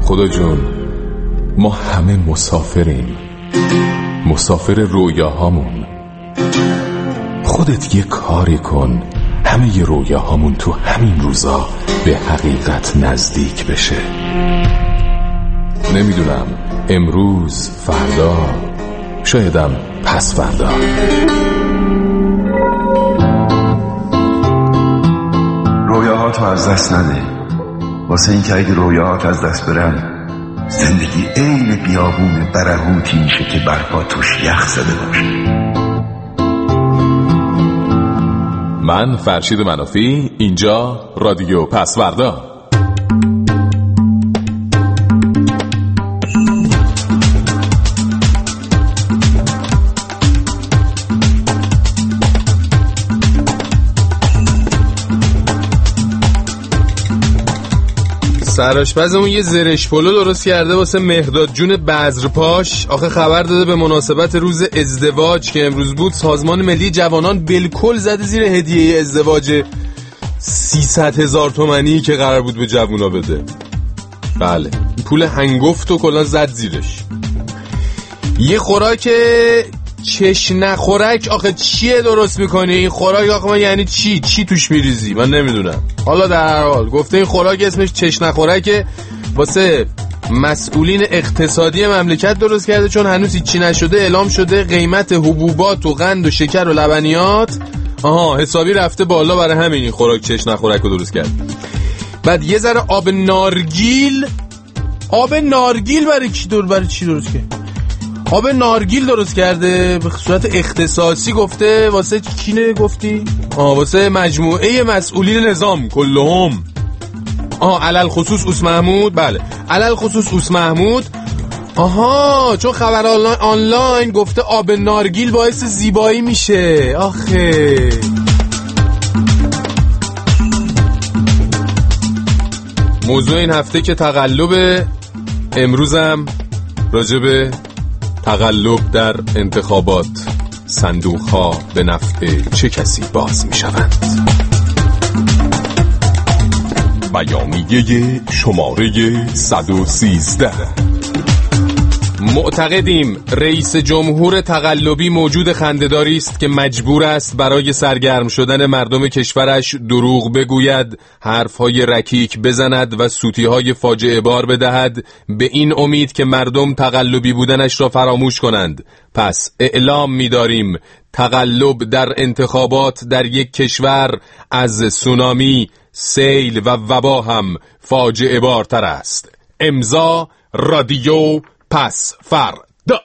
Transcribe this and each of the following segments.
خدا جون، ما همه مسافریم، مسافر رویاهامون. خودت یه کاری کن همه ی رویاهامون تو همین روزا به حقیقت نزدیک بشه. نمیدونم، امروز، فردا، شایدم پس فردا. رویاهاتو از دست نده، واسه این که اگه رویاهات از دست برن زندگی عین بیابون برهوتی میشه که برپا توش یخ زده باشه. من فرشید منافی، اینجا رادیو پسوردا. سرآشپزمون یه زرش پلو درست کرده واسه مهرداد جون بذرپاش. آخه خبر داده به مناسبت روز ازدواج که امروز بود سازمان ملی جوانان بالکل زده زیر هدیه ازدواج 300,000 تومانی که قرار بود به جوونا بده. بله، پول هنگفت و کلا زد زیرش. یه خوراک چش نخورک. آخه چیه درست میکنی این خوراک؟ آخه من یعنی چی توش میریزی؟ من نمیدونم. حالا در هر حال گفته این خوراک اسمش چش نخورک، واسه مسئولین اقتصادی مملکت درست کرده، چون هنوز هیچی نشده. اعلام شده قیمت حبوبات و قند و شکر و لبنیات حسابی رفته بالا، برای همین این خوراک چش نخورک رو درست کرد. بعد یه ذره آب نارگیل برای چی درست کرد؟ آب نارگیل درست کرده به صورت اختصاصی. گفته واسه کینه گفتی؟ واسه مجموعه مسئولین نظام کلهم. علل خصوص اوس محمود. بله، علل خصوص اوس محمود. چون خبر آنلاین گفته آب نارگیل باعث زیبایی میشه. آخه موضوع این هفته که تقلب، امروزم راجب تقلب در انتخابات، صندوق‌ها به نفع چه کسی باز می‌شوند. بیانیه شماره 113. معتقدیم رئیس جمهور تقلبی موجود خنده‌داری است که مجبور است برای سرگرم شدن مردم کشورش دروغ بگوید، حرف‌های رکیک بزند و سوتی‌های فاجعه بار بدهد، به این امید که مردم تقلبی بودنش را فراموش کنند. پس اعلام می‌داریم تقلب در انتخابات در یک کشور از سونامی، سیل و وبا هم فاجعه بارتر است. امضا رادیو پسوردا.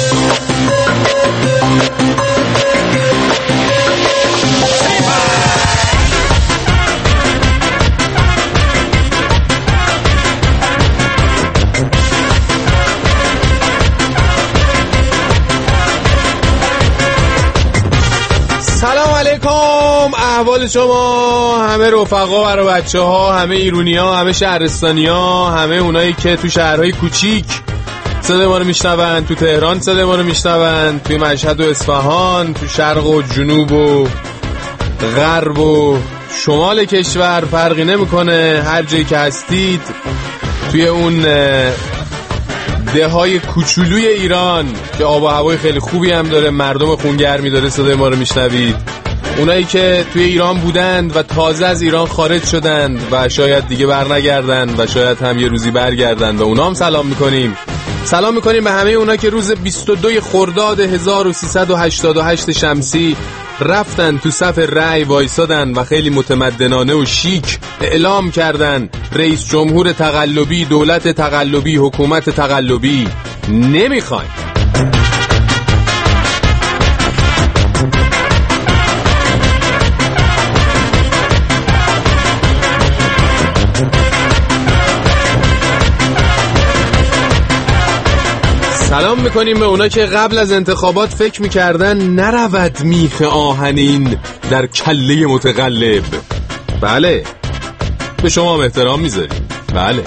سلام علیکم، احوال شما همه رفقا و بچه ها، همه ایرونی ها، همه شهرستانی ها، همه اونایی که تو شهرهای کوچیک صدای ما رو میشنون، تو تهران صدای ما رو میشنون، توی مشهد و اصفهان، تو شرق و جنوب و غرب و شمال کشور، فرقی نمیکنه، هر جایی که هستید توی اون دههای کوچولوی ایران که آب و هوای خیلی خوبی هم داره، مردم خونگرمی داره، صدای ما رو میشنوید. اونایی که توی ایران بودند و تازه از ایران خارج شدند و شاید دیگه برنگردن و شاید هم یه روزی برگردن، و اونا هم سلام میکنیم. سلام میکنیم به همه اونا که روز 22 خرداد 1388 شمسی رفتن تو صف رأی وایسادن و خیلی متمدنانه و شیک اعلام کردن رئیس جمهور تقلبی، دولت تقلبی، حکومت تقلبی نمیخوایم. سلام میکنیم به اونا که قبل از انتخابات فکر میکردن نرود میخ آهنین در کله متقلب. بله، به شما هم احترام میذاریم. بله.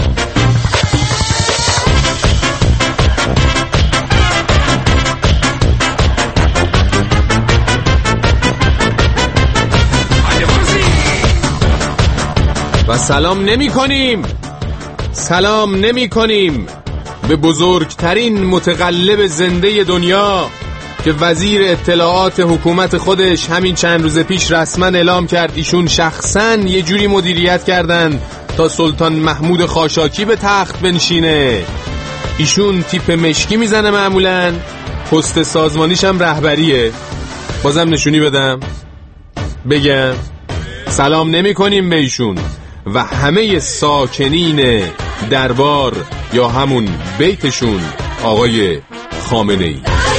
و سلام نمی کنیم سلام نمی کنیم به بزرگترین متقلب زنده دنیا که وزیر اطلاعات حکومت خودش همین چند روز پیش رسما اعلام کرد ایشون شخصا یه جوری مدیریت کردن تا سلطان محمود خاشاکی به تخت بنشینه. ایشون تیپ مشکی میزنه معمولا، پست سازمانیش هم رهبریه. بازم نشونی بدم بگم سلام نمی کنیم به ایشون و همه ساکنین دربار یا همون بیتشون آقای خامنه‌ای.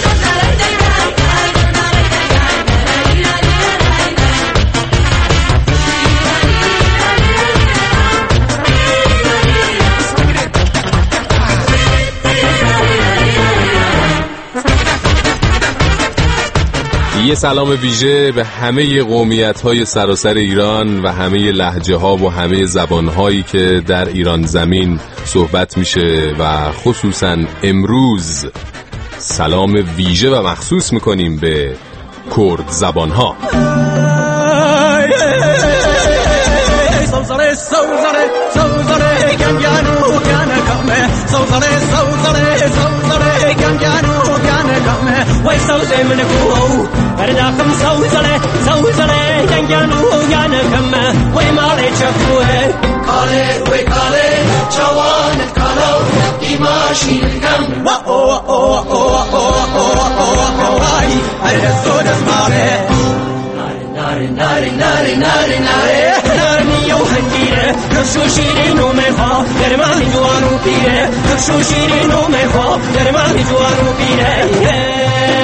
یه سلام ویژه به همه قومیت‌های سراسر ایران و همه لهجه‌ها و همه زبان‌هایی که در ایران زمین صحبت میشه و خصوصاً امروز سلام ویژه و مخصوص میکنیم به کرد زبان‌ها. وای سوزه من کو ارداخم سوزله جنگانو یانکم وای ماله چفوه کاله جوانت کالو دیماشینکم وا وای ارزود اسماره ناری یو هنگیره نشو شیرینو میخوا درمانی جوانو پیره نشو شیرینو میخوا درمانی جوانو پیره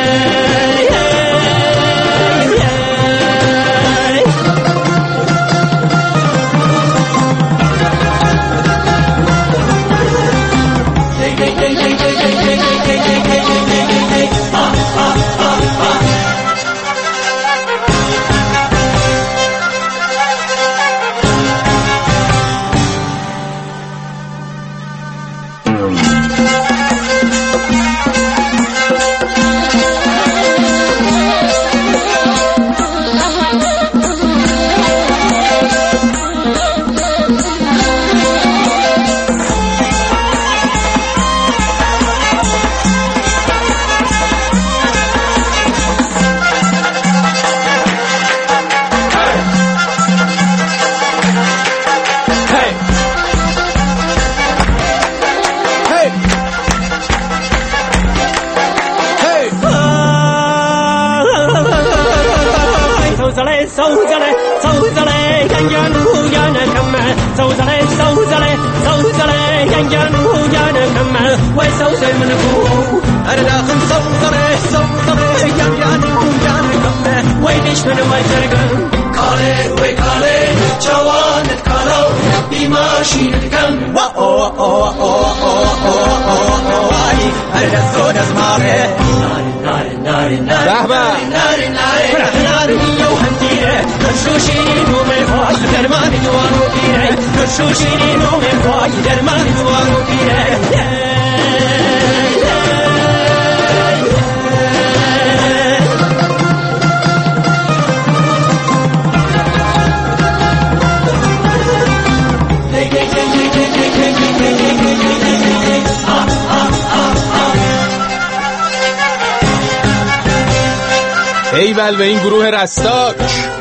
ایول به این گروه رستاک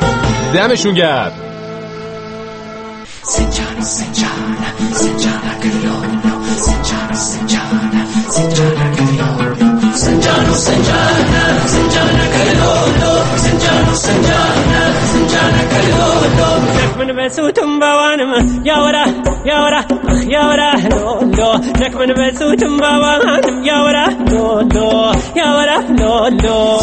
دمشون گرد. نكمن بسوتم بوانم يا ورا يا ورا يا ورا لولو نكمن بسوتم بوانم يا ورا لولو يا ورا لولو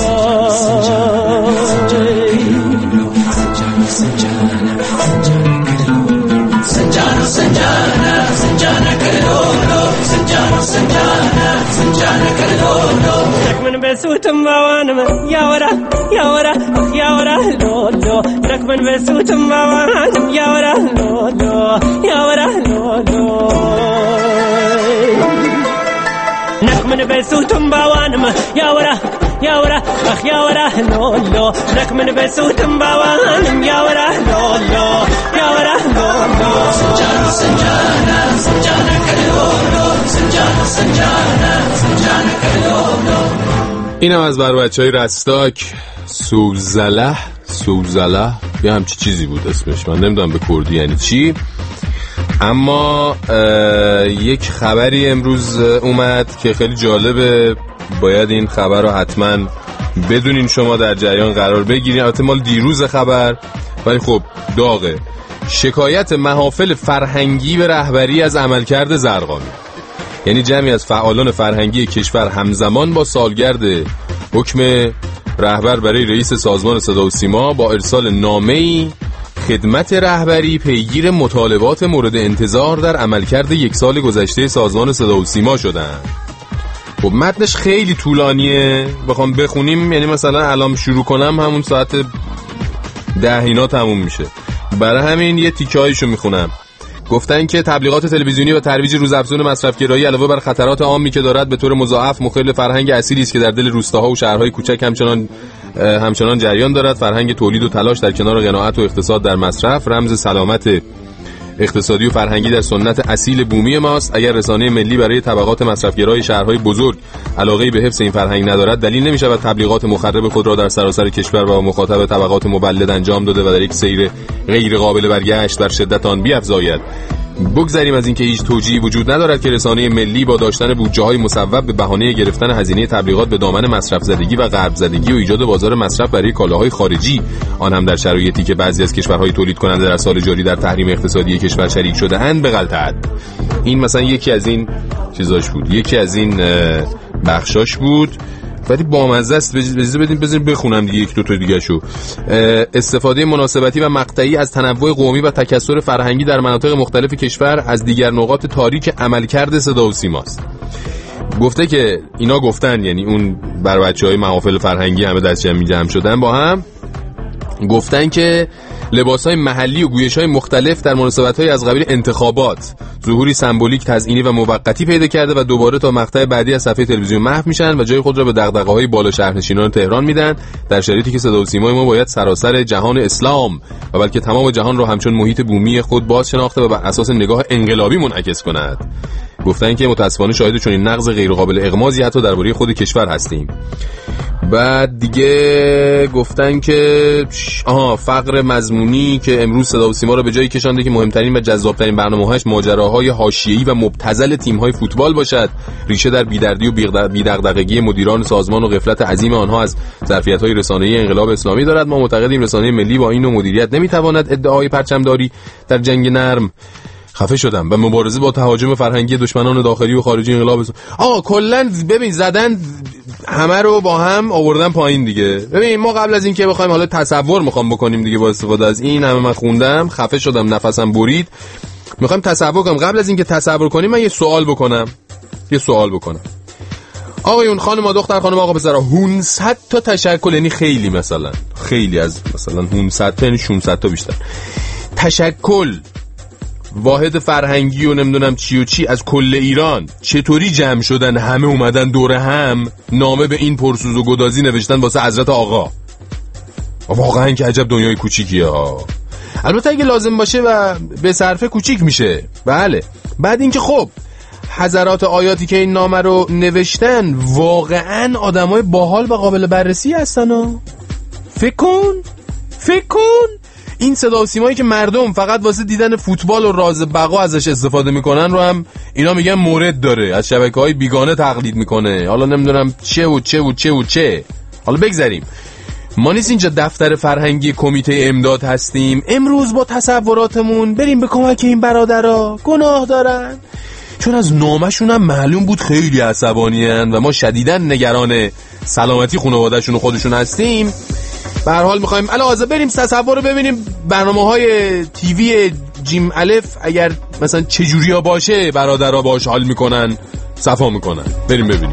سنجانا كلولو سنجانا كلولو نكمن بسوتم بوانم يا ورا يا ورا يا ورا لولو نكمن بسوتم بوانم يا ورا لولو يا ورا لولو نكمن بسوتم بوانم يا ورا يا ورا يا ورا لولو نكمن بسوتم بوانم يا ورا لولو يا ورا لولو سنجانا اینم از بر بچهای رستاک. سوزله یه همچی چیزی بود اسمش، من نمیدونم به کردی یعنی چی. اما یک خبری امروز اومد که خیلی جالبه، باید این خبر رو حتما بدونین، شما در جریان قرار بگیرین. البته مال دیروز خبر، ولی خب داغه. شکایت محافل فرهنگی به رهبری از عملکرد زرقامی. یعنی جمعی از فعالان فرهنگی کشور همزمان با سالگرد حکم رهبر برای رئیس سازمان صدا و سیما با ارسال نامه‌ای خدمت رهبری پیگیر مطالبات مورد انتظار در عملکرد یک سال گذشته سازمان صدا و سیما شدن. خب متنش خیلی طولانیه، بخوام بخونیم یعنی مثلا الان شروع کنم همون ساعت 10 اینا تموم میشه، برای همین یه تیکه‌ایشو میخونم. گفتن که تبلیغات تلویزیونی و ترویج روزافزون مصرفگرایی علاوه بر خطرات عامی که دارد به طور مضاعف مخل فرهنگ اصیلی است که در دل روستاها و شهرهای کوچک همچنان جریان دارد. فرهنگ تولید و تلاش در کنار قناعت و اقتصاد در مصرف رمز سلامت اقتصادی و فرهنگی در سنت اصیل بومی ماست. اگر رسانه ملی برای طبقات مصرفگرای شهرهای بزرگ علاقه‌ای به حفظ این فرهنگ ندارد، دلیل نمی‌شود تبلیغات مخرب خود را در سراسر کشور و مخاطب طبقات مبلد انجام داده و در یک سیر غیر قابل برگشت بر شدت آن بیفزاید. بگذاریم از اینکه هیچ توجیهی وجود ندارد که رسانه ملی با داشتن بودجه‌های مصوب به بهانه گرفتن هزینه تبلیغات به دامن مصرف زدگی و غرب زدگی و ایجاد بازار مصرف برای کالاهای خارجی، آن هم در شرایطی که بعضی از کشورهای تولید کننده در سال جاری در تحریم اقتصادی کشور شریک شده اند بغلطد. این مثلا یکی از این چیزاش بود، یکی از این بخشاش بود، ولی بامزه است. بذارید بخونم دیگه یک دو تا دیگه شو. استفاده مناسبتی و مقطعی از تنوع قومی و تکثر فرهنگی در مناطق مختلف کشور از دیگر نقاط تاریک عملکرد صدا و سیماست. گفته که اینا گفتن، یعنی اون بر بچهای محافل فرهنگی همه دست جمع شدن با هم، گفتن که لباس‌های محلی و گویش‌های مختلف در مناسبت‌های از قبیل انتخابات ظهوری سمبولیک تزئینی و موقتی پیدا کرده و دوباره تا مقطع بعدی از صفحه تلویزیون محو میشن و جای خود را به دغدغه‌های بالا شهرنشینان تهران میدن، در شرایطی که صدا و سیمای ما باید سراسر جهان اسلام و بلکه تمام جهان را همچون محیط بومی خود باز شناخته و بر اساس نگاه انقلابی منعکس کند. گفتن که متأسفانه شاهد چنین نقض غیر قابل اغماضی حتی درباره خود کشور هستیم. بعد دیگه گفتن که فقر مضمونی که امروز صدا و سیما را به جایی کشانده که مهمترین و جذابترین برنامه‌هاش ماجراهای حاشیه‌ای و مبتذل تیم‌های فوتبال باشد، ریشه در بی‌دردی و بی‌دغدغگی مدیران سازمان و غفلت عظیم آنها از ظرفیت‌های رسانه‌ای انقلاب اسلامی دارد. ما معتقدیم رسانه ملی با این نوع مدیریت نمی‌تواند ادعای پرچمداری در جنگ نرم خفه شدم و مبارزه با تهاجم فرهنگی دشمنان داخلی و خارجی انقلاب کلاً ببین زدن همه رو با هم آوردن پایین دیگه. ببین ما قبل از این که بخوایم حالا تصور میخوام بکنیم دیگه با استفاده از این همه من خوندم خفه شدم نفسم برید، میخوام تصور کنم. قبل از این که تصور کنیم من یه سوال بکنم. آقایون، خانم دختر، خانم آقا پسرا، 100 تا تشکل، یعنی خیلی مثلا خیلی از مثلا 100 تا یعنی 600 تا بیشتر تشکل واحد فرهنگی و نمیدونم چی و چی از کل ایران چطوری جمع شدن، همه اومدن دور هم نامه به این پرسوز و گدازی نوشتن واسه حضرت آقا. واقعا که عجب دنیای کوچیکیه ها. البته اگه لازم باشه و به صرفه کوچیک میشه. بله. بعد اینکه خب حضرات آیاتی که این نامه رو نوشتن واقعا آدمای باحال و قابل بررسی هستن ها. فکر کن این صدا و سیمایی که مردم فقط واسه دیدن فوتبال و راز بقا ازش استفاده میکنن رو هم اینا میگن مورد داره، از شبکه‌های بیگانه تقلید میکنه، حالا نمیدونم چه. حالا بگذاریم، ما نیست اینجا دفتر فرهنگی کمیته امداد هستیم امروز با تصوراتمون بریم به کمک این برادرها، گناه دارن. چون از نامشون هم معلوم بود خیلی عصبانی‌اند و ما شدیداً نگران سلامتی خانواده‌شون و خودشون هستیم. به هر حال می‌خوایم علاوه بریم تصور رو ببینیم برنامه‌های تیوی جیم الف اگر مثلا چه جوریا باشه برادرها باهاش حال میکنن، صفا میکنن. بریم ببینیم.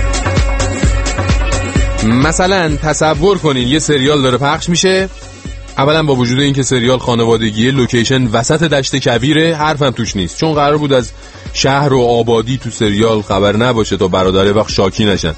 مثلا تصور کنین یه سریال داره پخش میشه، اولا با وجود اینکه سریال خانوادگیه، لوکیشن وسط دشت کویره، حرفم توش نیست، چون قرار بود از شهر و آبادی تو سریال خبر نباشه تا برادر وقت شاکی نشن.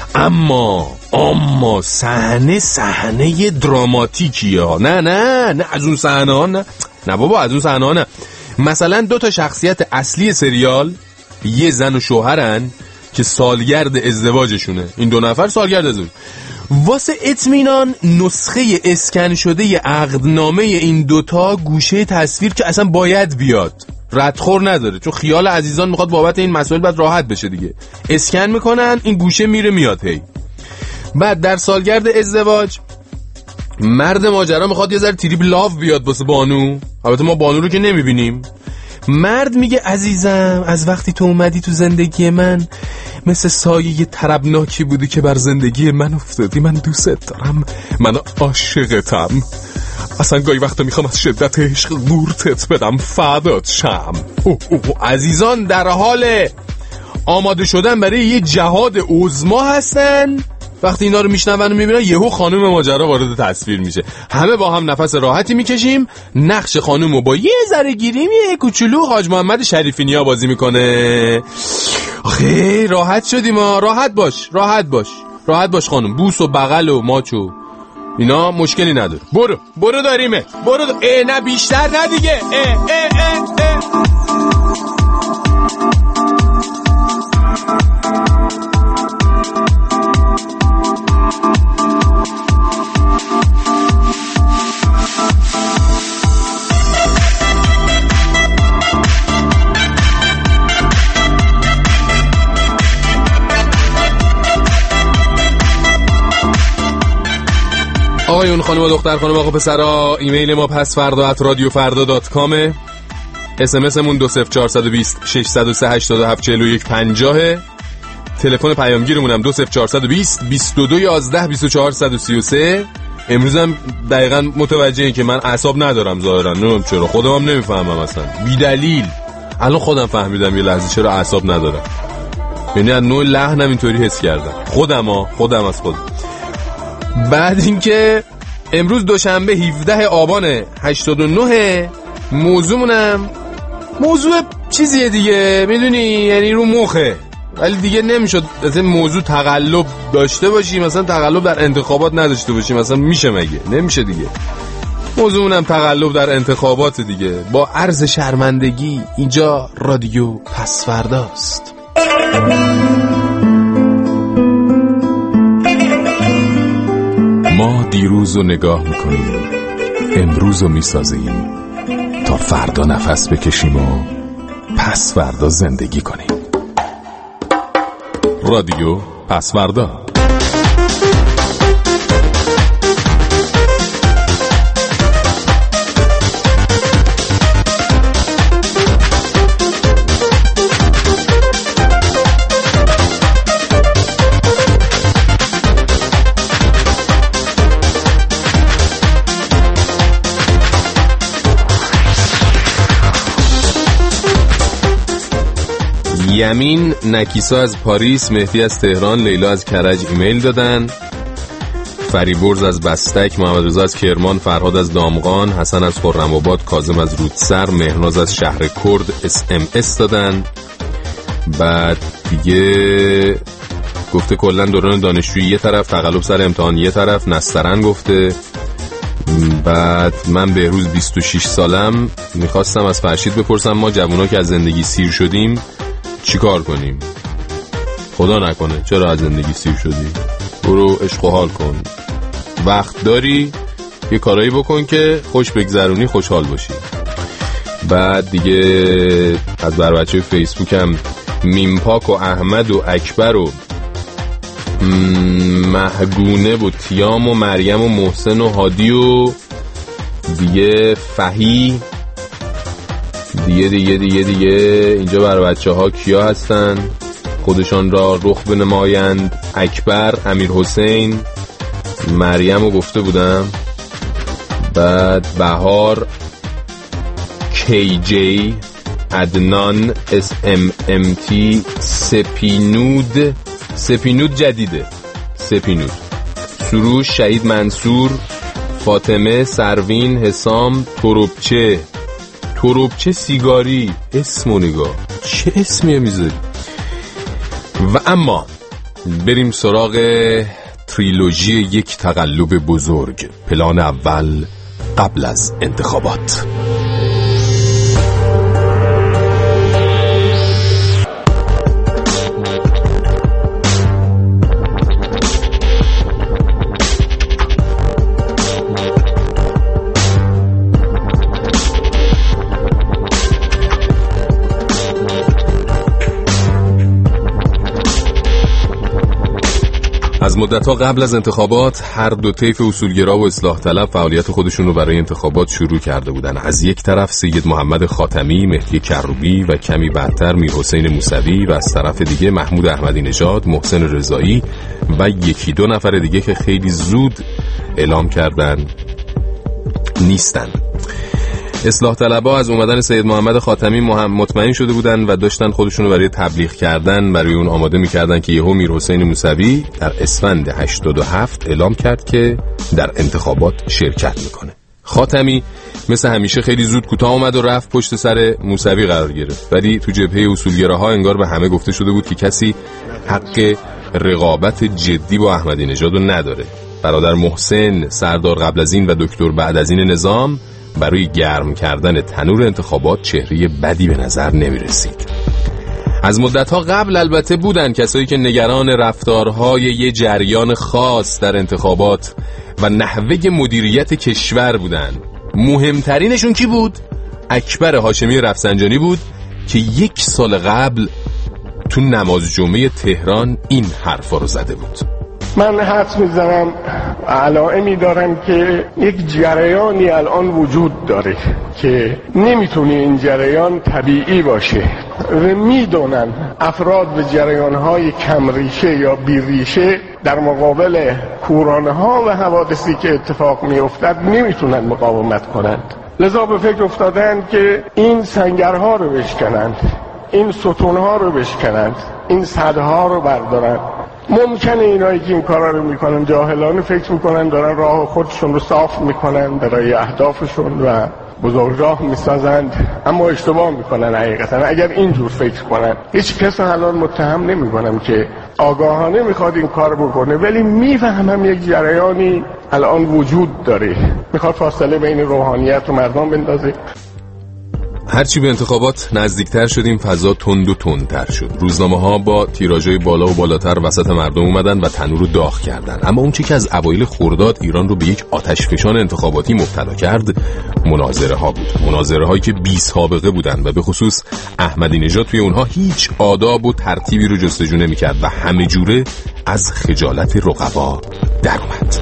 اما صحنه دراماتیکیه ها. نه از اون صحنه ها نه بابا، از اون صحنه ها نه. مثلا 2 شخصیت اصلی سریال یه زن و شوهرن که سالگرد ازدواجشونه. این 2 نفر سالگرد ازدواج. واسه اطمینان نسخه اسکن شده عقدنامه این 2 گوشه تصویر که اصلا باید بیاد، ردخور نداره، چون خیال عزیزان میخواد بابت این مسائل بعد راحت بشه دیگه. اسکن میکنن، این گوشه میره میاد. هی بعد در سالگرد ازدواج مرد ماجرا میخواد یه ذره تریپ لاف بیاد واسه بانو. البته ما بانو رو که نمیبینیم. مرد میگه عزیزم از وقتی تو اومدی تو زندگی من مثل سایه طربناکی بودی که بر زندگی من افتادی. من دوست دارم، من عاشقتم. اصلا گاهی وقتا میخوام از شدت عشق قورتت بدم، فدات شم. عزیزان در حال آماده شدن برای یه جهاد عظما هستن. وقتی اینا رو میشنون و میبینن، یهو خانم ماجرا وارد تصویر میشه. همه با هم نفس راحتی میکشیم. نقش خانم رو با یه ذره گیریم یه کوچولو حاج محمد شریفی نیا بازی میکنه. آخه راحت شدیم ها. راحت باش خانم. بوس و بغل و ماچو اینا مشکلی نداره. برو داریمه. نه بیشتر نه دیگه. آقایون، خانم و دختر، خانم آقا پسرا، ایمیل ما pasfarda@radiofarda.com، اسمسمون 20420 603 87 41 50، تلفن پیامگیرمون هم 20420 22 11 24 133. امروز هم دقیقاً متوجهین که من اعصاب ندارم ظاهرا، نمیدونم چرا، خودم هم نمیفهمم اصلا، بی دلیل. الان خودم فهمیدم یه لحظه چرا اعصاب ندارم. یعنی از نوع لحنم اینطوری حس کردم. خودم از خودم. بعد اینکه امروز دوشنبه 17 آبان 89، موضوعمونم موضوع چیزیه دیگه، میدونی، یعنی رو مخه، ولی دیگه نمیشد مثلا موضوع تقلب داشته باشیم، مثلا تقلب در انتخابات نداشته باشیم، مثلا میشه مگه؟ نمیشه دیگه. موضوعمونم تقلب در انتخابات دیگه. با عرض شرمندگی اینجا رادیو پسفرداست. ما دیروز رو نگاه میکنیم، امروز رو میسازیم تا فردا نفس بکشیم و پس فردا زندگی کنیم. رادیو پسفردا. یمین نکیسا از پاریس، مهدی از تهران، لیلا از کرج ایمیل دادن. فریبرز از بستک، محمد رضا از کرمان، فرهاد از دامغان، حسن از خرم‌آباد، کاظم از رودسر، مهناز از شهر کرد SMS دادن. بعد دیگه گفته کلا دوران دانشجویی یه طرف، تقلب سر امتحان یه طرف. نسترن گفته. بعد من بهروز 26 سالم، میخواستم از فرشید بپرسم ما جوونا که از زندگی سیر شدیم چی کار کنیم؟ خدا نکنه چرا از زندگی سیر شدی؟ برو عشق و حال کن، وقت داری یه کارایی بکن که خوش بگذرونی، خوشحال باشی. بعد دیگه از بر بچه فیسبوک هم میمپاک و احمد و اکبر و مهگونه و تیام و مریم و محسن و هادی و دیگه فهی، دیگه اینجا بر بچه ها کیا هستن خودشان را رخ بنمایند. اکبر، امیر حسین، مریم رو گفته بودم. بعد بهار، KJ، عدنان، SMMT، سپینود جدیده، سپینود، سروش، شهید منصور، فاطمه، سروین، حسام، تروبچه سیگاری. اسم و نگاه، چه اسمیه میذاری؟ و اما بریم سراغ تریلوژی یک تقلب بزرگ. پلان اول قبل از انتخابات. از مدت‌ها قبل از انتخابات هر دو طیف اصولگرا و اصلاح طلب فعالیت خودشون رو برای انتخابات شروع کرده بودن. از یک طرف سید محمد خاتمی، مهدی کروبی و کمی بعدتر میرحسین موسوی و از طرف دیگه محمود احمدی نژاد، محسن رضایی و یکی دو نفر دیگه که خیلی زود اعلام کردن نیستن. اصلاح طلبها از اومدن سید محمد خاتمی مطمئن شده بودن و داشتن خودشونو برای تبلیغ کردن برای اون آماده می‌کردن که یهو میرحسین موسوی در اسفند 87 اعلام کرد که در انتخابات شرکت میکنه. خاتمی مثل همیشه خیلی زود کوتاه اومد و رفت پشت سر موسوی قرار گرفت، ولی تو جبهه اصولگراها انگار به همه گفته شده بود که کسی حق رقابت جدی با احمدی نژاد رو نداره. برادر محسن، سردار قبل از این و دکتر بعد از این نظام برای گرم کردن تنور انتخابات چهره بدی به نظر نمی رسید. از مدتها قبل البته بودن کسایی که نگران رفتارهای یه جریان خاص در انتخابات و نحوه مدیریت کشور بودن. مهمترینشون کی بود؟ اکبر هاشمی رفسنجانی بود که 1 سال قبل تو نماز جمعه تهران این حرفا رو زده بود. من حدس میزنم علائمی دارم که یک جریانی الان وجود داره که نمیتونه این جریان طبیعی باشه و میدونن افراد به جریانهای کمریشه یا بیریشه در مقابل کورانها و حوادثی که اتفاق میافتد نمیتونن مقاومت کنند. لذا به فکر افتادن که این سنگرها رو بشکنند، این ستونها رو بشکنند، این سدها رو بردارن. ممکنه اینایی که این کارا رو میکنن جاهلانه فکر میکنن دارن راه خودشون رو صاف میکنن برای اهدافشون و بزرگراه میسازند، اما اشتباه میکنن. حقیقتا اگر اینجور فکر کنن، هیچ کس الان متهم نمیکنم که آگاهانه میخواد این کار بکنه، ولی میفهمم یک جریانی الان وجود داره، میخواد فاصله بین روحانیت و مردم بندازه. هرچی به انتخابات نزدیکتر شدیم فضا تند و تندتر شد. روزنامه‌ها با تیراژهای بالا و بالاتر وسط مردم اومدن و تنور رو داغ کردن. اما اون چیزی که از اوایل خرداد ایران رو به یک آتشفشان انتخاباتی مبتلا کرد مناظره‌ها بود. مناظره‌هایی که بی سابقه بودن و به خصوص احمدی نژاد توی اونها هیچ آداب و ترتیبی رو جستجو نمی‌کرد و همه جوره از خجالت رقبا در اومد.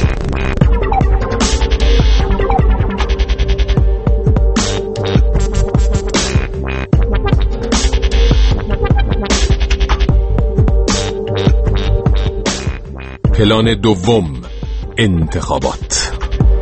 پلان دوم، انتخابات.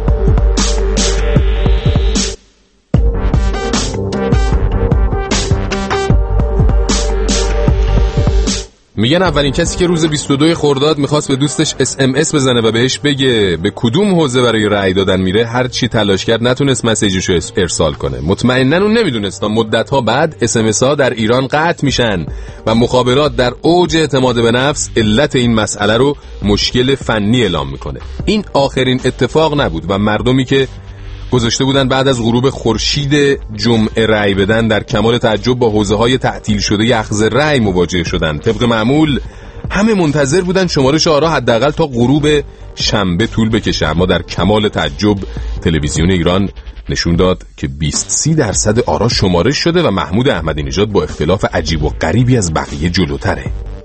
میگن اولین کسی که روز 22 خرداد میخواست به دوستش SMS بزنه و بهش بگه به کدوم حوزه برای رأی دادن میره، هر چی تلاش کرد نتونست مسیجشو ارسال کنه. مطمئناً اون نمیدونست مدت‌ها بعد SMS ها در ایران قطع میشن و مخابرات در اوج اعتماد به نفس علت این مسئله رو مشکل فنی اعلام میکنه. این آخرین اتفاق نبود و مردمی که گذاشته بودن بعد از غروب خورشید جمعه رأی بدن در کمال تعجب با حوزه‌های تعطیل شده اخذ رأی مواجه شدن. طبق معمول همه منتظر بودن شمارش آرا حداقل تا غروب شنبه طول بکشه، اما در کمال تعجب تلویزیون ایران نشون داد که 20-30% آرا شمارش شده و محمود احمدی نژاد با اختلاف عجیب و غریبی از بقیه جلوتره.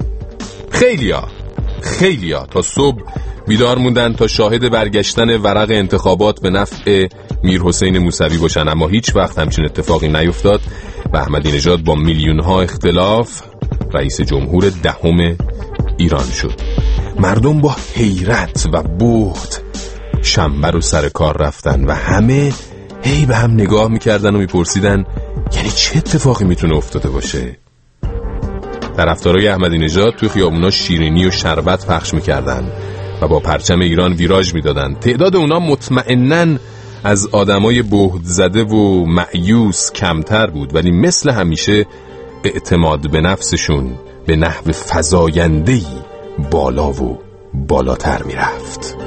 خیلیا تا صبح بیدار موندن تا شاهد برگشتن ورق انتخابات به نفع میرحسین موسوی باشن، اما هیچ وقت همچین اتفاقی نیفتاد و احمدی نژاد با میلیون‌ها اختلاف رئیس جمهور دهم ایران شد. مردم با حیرت و بهت شنبه رو سر کار رفتن و همه هی به هم نگاه میکردن و میپرسیدن یعنی چه اتفاقی میتونه افتاده باشه؟ طرفدارای احمدی نژاد توی خیابونا شیرینی و شربت پخش میکردن و با پرچم ایران ویراژ میدادند. تعداد اونا مطمئناً از آدمای بهت زده و مایوس کمتر بود، ولی مثل همیشه اعتماد به نفسشون به نحو فزاینده‌ای بالا و بالاتر میرفت.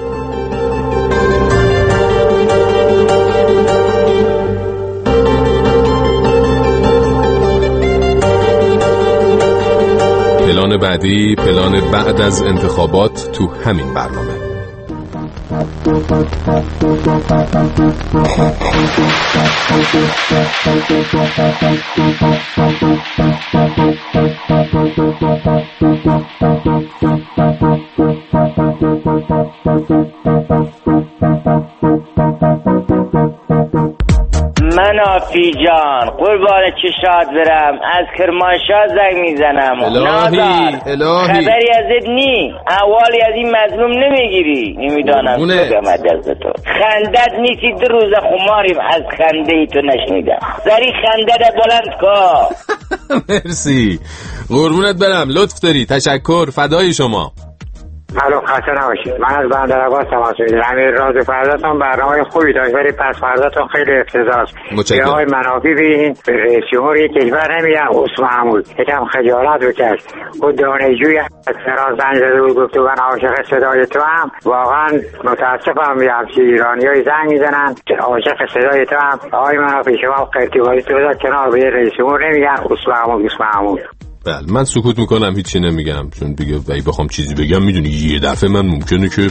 پلان بعدی، پلان بعد از انتخابات تو همین برنامه. منافی جان قربان چشات برم، از کرمانشاه زنگ میزنم. الهی خبری ازت نی؟ احوالی از این مظلوم نمیگیری؟ نمیدانم بگم از تو. خندت نیستی، 2 روز خماریم از خنده ای تو نشنیدم. زری خندت بلند کن. مرسی، قربونت برم، لطف داری، تشکر، فدای شما. الو، خسته نباشید. من از بندر عباس تماس میگیرم. همین راز فرداتون برنامه خوبی داشت، ولی پس فرداتون خیلی افتضاحه. متشکرم. آقای منافی ببین، به رئیس جمهوری کشور نمیگم عثمان محمود، یکم خجالت بکش. خود دانشجوی از فرانسه زنگ زده بود گفت من عاشق صدای تو هم. واقعا متاسفم میگم که ایرانیای زنگ میزنن که عاشق صدای تو هم. آقای منافی شما قرتیبایی تو بذار کنار، به رئیس جمهور نمیگن عثمان محمود. بله، من سکوت میکنم، هیچی نمیگم، چون دیگه اگه بخوام چیزی بگم میدونی یه دفعه من ممکنه که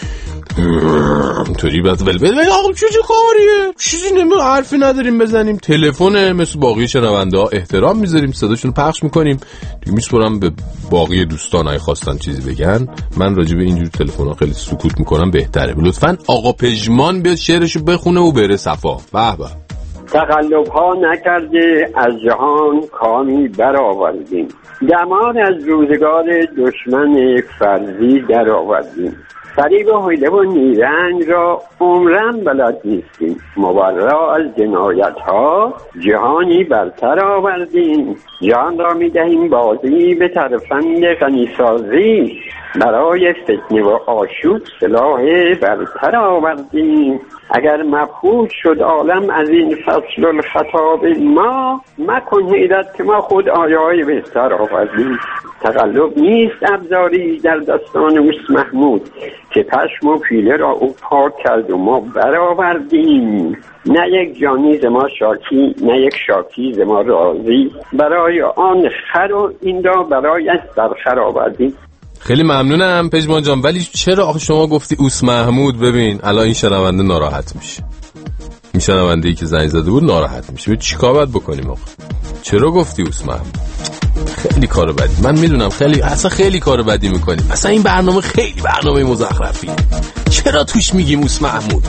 طوری بعد آقا چه کاریه، چیزی حرفی نداریم بزنیم، تلفن مثل باقی شنونده ها احترام میذاریم، صداشون رو پخش میکنیم دیگه، میسپرم به باقی دوستان اگه خواستن چیزی بگن. من راجع به اینجور تلفن ها خیلی سکوت میکنم، بهتره. لطفاً آقا پژمان بیاد شعرشو بخونه و بره صفا. به به. تقلب ها نکرده از جهان کامی برآوردیم، دمان از روزگار دشمن فرضی در آوردیم، فریب و حیله و نیرنگ را عمرن بلد نیستیم، مبرا از جنایت ها جهانی برتر آوردیم، جان را می دهیم بازی به ترفند غنیسازی، برای فتنه و آشوب سلاح برتر آوردیم، اگر مبهوت شد عالم از این فصل الخطاب ما، مکن حیرت که ما خود آیای بهتر آوردیم. تقلب نیست ابزاری در دستان اوست محمود، که پشم و پیله را او پاک کرد و ما برآوردیم، نه یک جانی ز ما شاکی، نه یک شاکی ز ما راضی، برای آن خر و این را برایش برخر آوردیم. خیلی ممنونم پژمان جان، ولی چرا آخه شما گفتی اوس محمود؟ ببین الان این شنونده ناراحت میشه، این شنونده‌ای که زنگ زده بود ناراحت میشه. چیکار باید بکنیم آخه؟ چرا گفتی اوس محمود؟ خیلی کار بدی، من میدونم، خیلی کار بدی میکنیم، اصلا این برنامه خیلی برنامه مزخرفی، چرا توش میگیم اوس محمود؟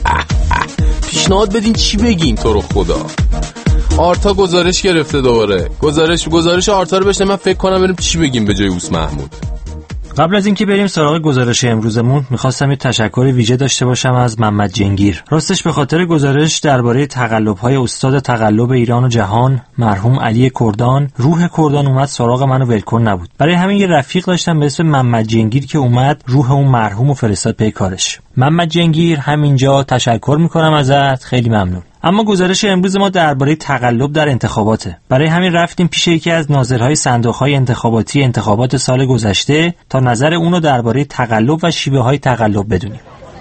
پیشنهاد بدین چی بگیم تو رو خدا. آرتا گزارش گرفته دوباره، گزارش آرتا رو بشنم، من فکر کنم بریم چی بگیم به جای اوس محمود. قبل از اینکه بریم سراغ گزارش امروزمون، می‌خواستم یه تشکر ویژه داشته باشم از محمد جنگیر. راستش به خاطر گزارش درباره تقلب‌های استاد تقلب ایران و جهان مرحوم علی کردان، روح کردان اومد سراغ منو ولکن نبود. برای همین یه رفیق داشتم به اسم محمد جنگیر که اومد روح اون مرحومو فرستاد پی کارش. محمد جنگیر، همینجا تشکر می‌کنم ازت، خیلی ممنون. اما گزارش امروز ما درباره تقلب در انتخاباته. برای همین رفتیم پیش یکی از ناظرهای صندوق‌های انتخاباتی انتخابات سال گذشته تا نظر اونو درباره تقلب و شیوه‌های تقلب بدونیم.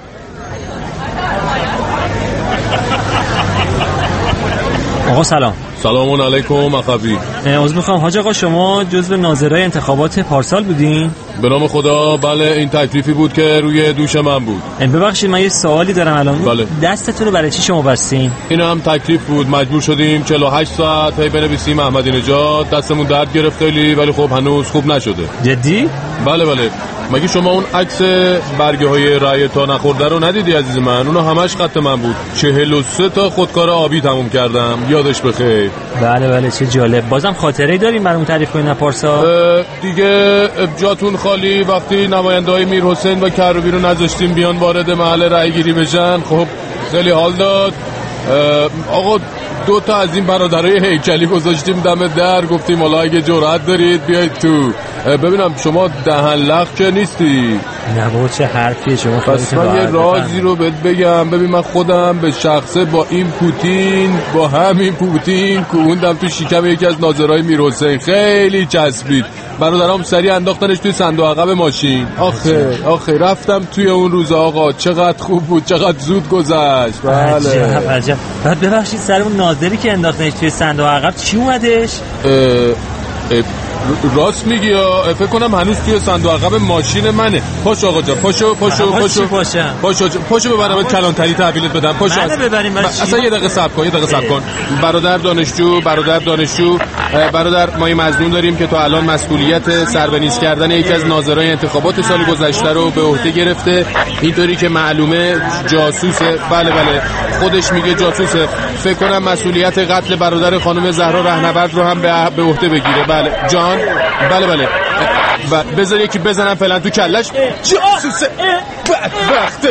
آقا سلام. سلام علیکم اخوی. عذر میخوام حاج آقا، شما جزو ناظرای انتخابات پارسال بودین؟ به نام خدا بله، این تکلیفی بود که روی دوش من بود. ببخشید من یه سوالی دارم الان. بله. دستتون رو برای چی شما بستین؟ این هم تکلیف بود، مجبور شدیم 48 ساعت هی بنویسیم احمدی نژاد، دستمون درد گرفت خیلی، ولی خب هنوز خوب نشده. جدی؟ بله. مگه شما اون عکس برگه های رأی تا نخورده رو ندیدی عزیز من؟ اونو همش خط من بود. 43 تا خودکار آبی تموم کردم، یادش بخیر. بله چه جالب. بازم خاطره‌ای داریم برام تعریف کنین پارسا؟ دیگه جاتون خالی وقتی نماینده‌های میرحسین و کروبی رو نذاشتیم بیان وارد محل رأی گیری بشن. خب خیلی حال داد. آقا 2 تا از این برادرای هیکلی گذاشتیم دم در، گفتیم حالا اگه جرأت دارید بیایید تو، ببینم شما دهن لق که نیستی؟ نه بابا چه حرفیه شما. پس من یه رازی رو بهت بگم. ببین من خودم به شخصه با همین پوتین کوندم تو شکم یکی از ناظرای میرحسین، خیلی چسبید. برادرام سریع انداختنش توی صندوق عقب ماشین. آخه رفتم توی اون روز آقا، چقدر خوب بود، چقدر زود گذشت. بله عجب. بعد ببخشید سر اون ناظری که انداختنش توی صندوق عقب چی اومدش؟ راست میگی یا فکر کنم هنوز توی صندوق عقب ماشین منه. پاشو آقا جان، پاشو ببرم کلانتری تحویلت بدم. پاشو اصلا یه دقیقه صبر کن. برادر دانشجو، برادر ما یه مظنون داریم که تو الان مسئولیت سربنیز کردن یکی از ناظرای انتخابات سال گذشته رو به عهده گرفته. اینطوری که معلومه جاسوسه. بله خودش میگه جاسوسه. فکر کنم مسئولیت قتل برادر خانم زهرا رهنورد رو هم به عهده بگیره. بله جان، بله بذار یکی بزنم فعلا تو کلش. جاسوسه بدبخت.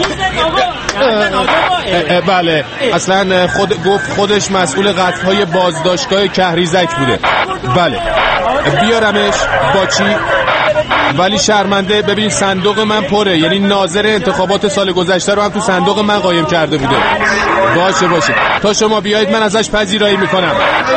بله اصلا خودش مسئول قتل‌های بازداشتگاه کهریزک بوده. بله بیارمش با چی؟ ولی شرمنده. ببین صندوق من پره، یعنی ناظر انتخابات سال گذشته رو هم تو صندوق من قایم کرده بوده. باشه تا شما بیایید من ازش پذیرایی میکنم.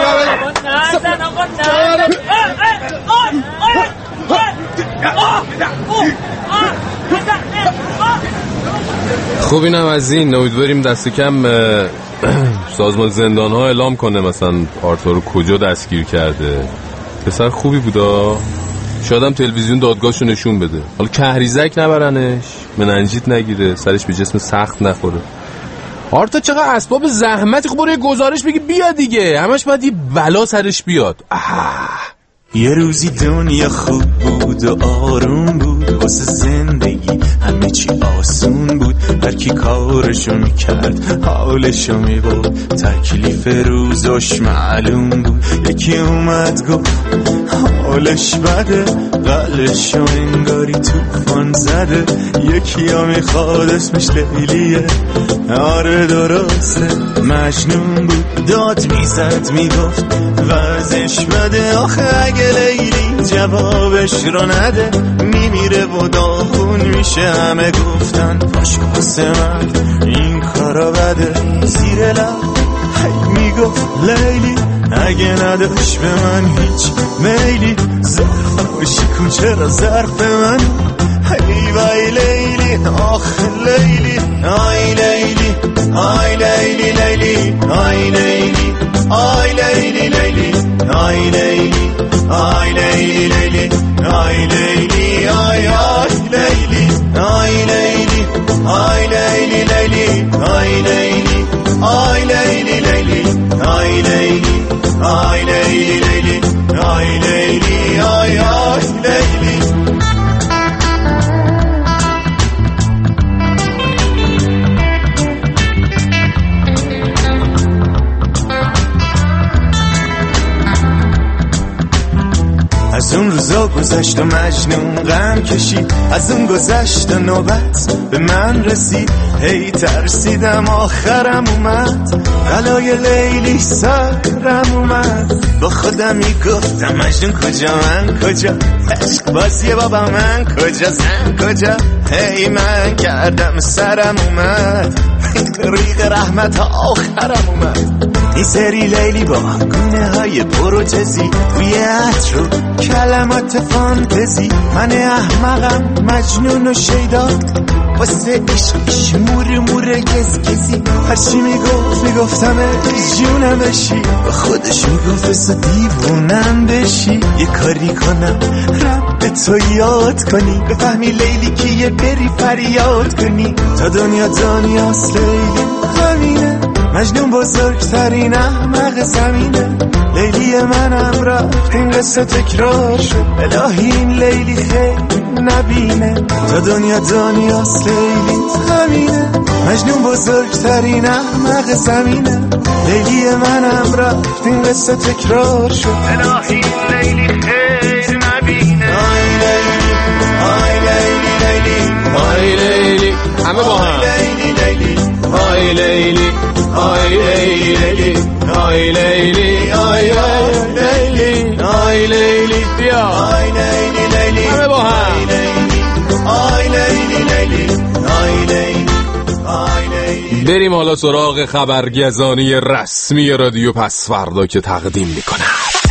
خب اینم از این. امیدواریم دست کم سازمان زندان‌ها اعلام کنه مثلا آرتور کجا دستگیر کرده. پسر خوبی بودا، شایدم تلویزیون دادگاهشو نشون بده. حالا کهریزک نبرنش، مننجیت نگیره، سرش به جسم سخت نخوره. آرتا چقدر اسباب زحمتی. خب برو یه گزارش بگی بیا دیگه، همش باید یه بلا سرش بیاد. یه روزی دنیا خوب بود و آروم بود، واسه زندگی همه چی آسون بود. هر کی کارشو میکرد حالشو میبود، تکلیف روزش معلوم بود. یکی اومد گفت حالش بده، قلشو انگاری توفان زده. یکی ها میخواد اسمش لیلیه، آره درسته مجنون بود. داد میزد میگفت وضعش بده، آخه اگه لیلی جوابش رو نده میمیره و داغون میشه. همه گفتن پاشو واسه من این کارا بده. زیر لب هی میگفت لیلی اگه نداشت به من هیچ میلی، ظرفش کن چرا ظرف من. هی وای لیلی آخ لیلی، آی لیلی آی لیلی لیلی، آی لیلی آی لیلی لیلی، آی لیلی آی لیلی لیلی، آی لیلی آی آی لیلی، آی لیلی آی لیلی لیلی، آی لیلی آی لیلی لیلی، آی لیلی آی لیلی لیلی، آی لیلی آی آی لیلی. از اون روزا گذشت و مجنون غم کشید، از اون گذشت و نوبت به من رسید. هی ترسیدم آخرم اومد، بلای لیلی سرم اومد. با خودم میگفتم مجنون کجا من کجا، عشق بازی بابا من کجا زن کجا. هی من کردم سرم اومد، ریق رحمت آخرم اومد. این سری لیلی با گونه های پروتزی، توی عطر و کلمات فانتزی. من احمقم مجنون و شیدا، واسه عشقش مور گزگزی. هرچی میگفتم جونم بشی، با خودش میگفت بسا دیوونم بشی. یه کاری کنم رب تو یاد کنی، بفهمی لیلی کیه بری فریاد کنی. تا دنیاست لیلی همینه، مجنون بزرگترین احمق زمینه. لیلی منم رفت این قصه تکرار شد، الهی این لیلی خیلی نبینه. تا دنیاست لیلی همینه، مجنون بزرگترین احمق زمینه. لیلی منم رفت این قصه تکرار شد، الهی این لیلی خیلی نبینه. آی لیلی آی لیلی لیلی، آی لیلی همه با هم. آی لیلی آی لیلی، آی لیلی آی لیلی، آی لیلی بیا، آی لیلی بریم حالا سراغ خبرگزانی رسمی رادیو پسوردا که تقدیم میکنه.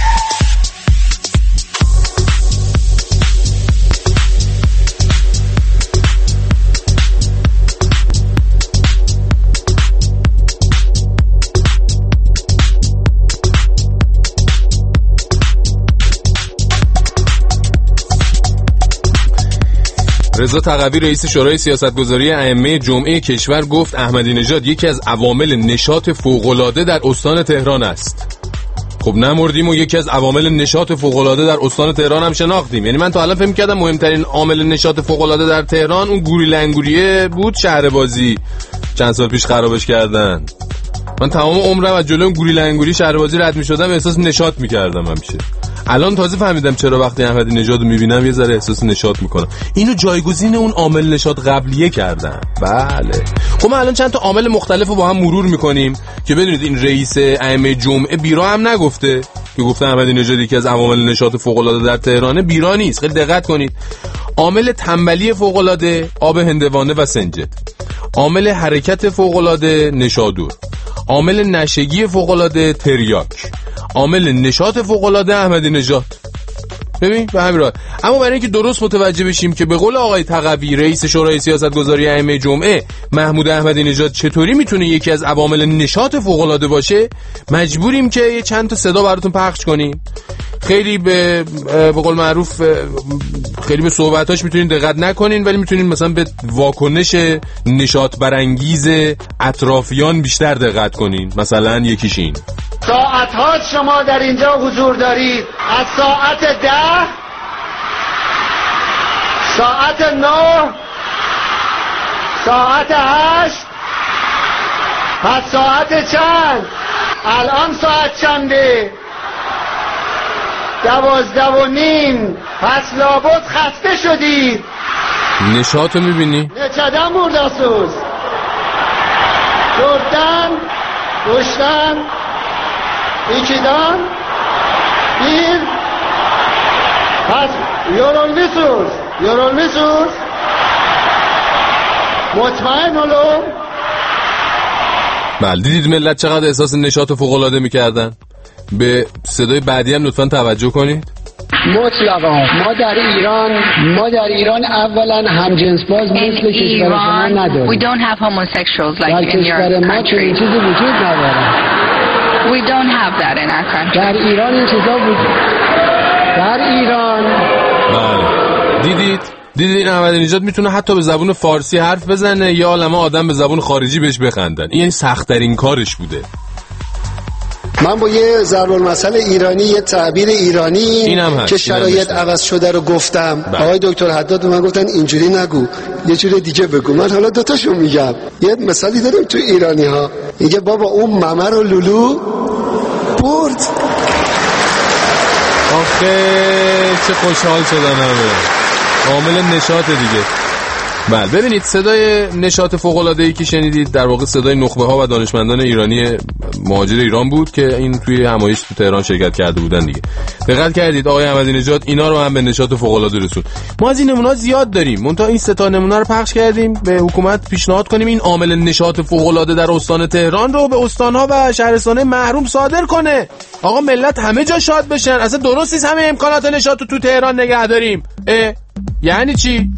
رضا تقوی رئیس شورای سیاستگذاری ائمه جمعه کشور گفت احمدی نژاد یکی از عوامل نشاط فوق‌العاده در استان تهران است. خب نمردیم و یکی از عوامل نشاط فوق‌العاده در استان تهران هم شناختیم. یعنی من تا الان فهم کردم مهمترین عامل نشاط فوق‌العاده در تهران اون گوری لنگوریه بود، شهر بازی چند سال پیش خرابش کردن. من تمام عمرم از جلوی گوری لنگوری شهر بازی رد می‌شدم، احساس نشاط می‌کردم همیشه. الان تازه فهمیدم چرا وقتی احمدی نژاد رو میبینم یه ذره احساس نشاط میکنم. اینو جایگزین اون عامل نشاط قبلیه کردن. بله. خب ما الان چند تا عامل مختلف رو با هم مرور میکنیم که بدونید این رئیس ائمه جمعه بیرا هم نگفته که گفته احمدی نژاد یکی از عوامل نشاط فوق العاده در تهرانه. بیرا نیست، خیلی دقت کنید. عامل تنبلی فوق العاده آب هندوانه و سنجد. عامل حرکت فوق العاده نشادور. عامل نشگی فوق العاده تریاک. عامل نشاط فوق‌العاده احمدی نژاد. ببین به همین راه. اما برای اینکه درست متوجه بشیم که به قول آقای تقوی رئیس شورای سیاستگذاری ائمه جمعه محمود احمدی نژاد چطوری میتونه یکی از عوامل نشاط فوق‌العاده باشه، مجبوریم که یه چند تا صدا براتون پخش کنیم. خیلی به قول معروف خیلی به صحبتاش میتونین دقت نکنین، ولی میتونین مثلا به واکنش نشاط برانگیز اطرافیان بیشتر دقت کنین. مثلا یکیش این: ساعت‌ها شما در اینجا حضور دارید، از ساعت 10 ساعت 9 ساعت 8 پس ساعت چند؟ الان ساعت چنده؟ 12:30. پس لابد خسته شدید. نشاط رو میبینی؟ نچدم مرداسوز گفتن گشتن ایچیدان بیر. پس یورون میسوز مطمئن ولو. بله دیدید ملت چقدر احساس نشاط فوق‌العاده میکردن. به صدای بعدی هم لطفاً توجه کنید. مطلقا ما در ایران اولا همجنسباز مثل کشور شما نداریم. We don't have homosexuals like در in your کشور ما چنین country. چیزی وجود نداره. We don't have that in our country. در ایران این چیزا وجود. در ایران بله دیدید این احمدی نژاد میتونه حتی به زبون فارسی حرف بزنه یا عالمه آدم به زبون خارجی بهش بخندن. این سخت‌ترین کارش بوده. من با یه ضرب المثل ایرانی، یه تعبیر ایرانی که شرایط عوض شده رو گفتم. آقای دکتر حداد من گفتن اینجوری نگو، یه جور دیگه بگو. من حالا دوتاشو میگم. یه مثالی داریم تو ایرانی ها، میگه بابا اون ممر و لولو برد. آخه چه خوشحال شدن همه. عامل نشاط دیگه. بله ببینید صدای نشاط فوق‌العاده‌ای که شنیدید در واقع صدای نخبه‌ها و دانشمندان ایرانی مهاجر ایران بود که این توی همایش تو تهران شرکت کرده بودن دیگه. دقت کردید آقای احمدی نژاد اینا رو هم به نشاط فوق‌العاده رسوند. ما از این نمونه‌ها زیاد داریم. منتها این سه تا نمونه رو پخش کردیم به حکومت پیشنهاد کنیم این عامل نشاط فوق‌العاده در استان تهران رو به استان‌ها و شهرستان‌های محروم صادر کنه. آقا ملت همه جا شاد بشن. اصلا درست نیست همه امکانات نشاط رو تو تهران نگه داریم. یعنی چی؟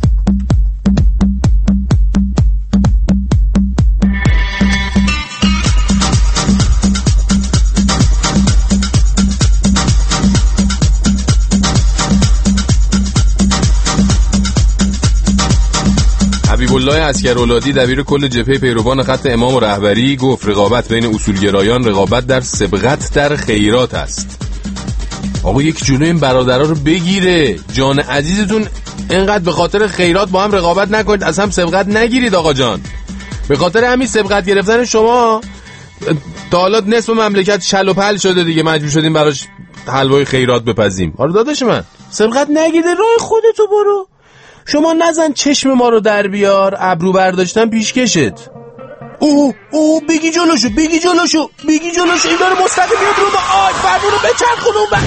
حبیب‌الله عسکرولادی دبیر کل جبهه پیروان خط امام و رهبری گفت رقابت بین اصولگرایان رقابت در سبقت در خیرات است. آقا یک جلوی این برادرها رو بگیره. جان عزیزتون اینقدر به خاطر خیرات با هم رقابت نکنید، از هم سبقت نگیرید آقا جان. به خاطر همین سبقت گرفتن شما تا حالا نصف مملکت شل و پل شده دیگه، مجبور شدیم براش حلوای خیرات بپزیم. آره داداش من سبقت نگیره، راه خودتو برو. شما نزن چشم ما رو در بیار، ابرو برداشتن پیشکشت. بگی جلوشو این داره مستقیم میاد رو به آج فرمون رو بچرخون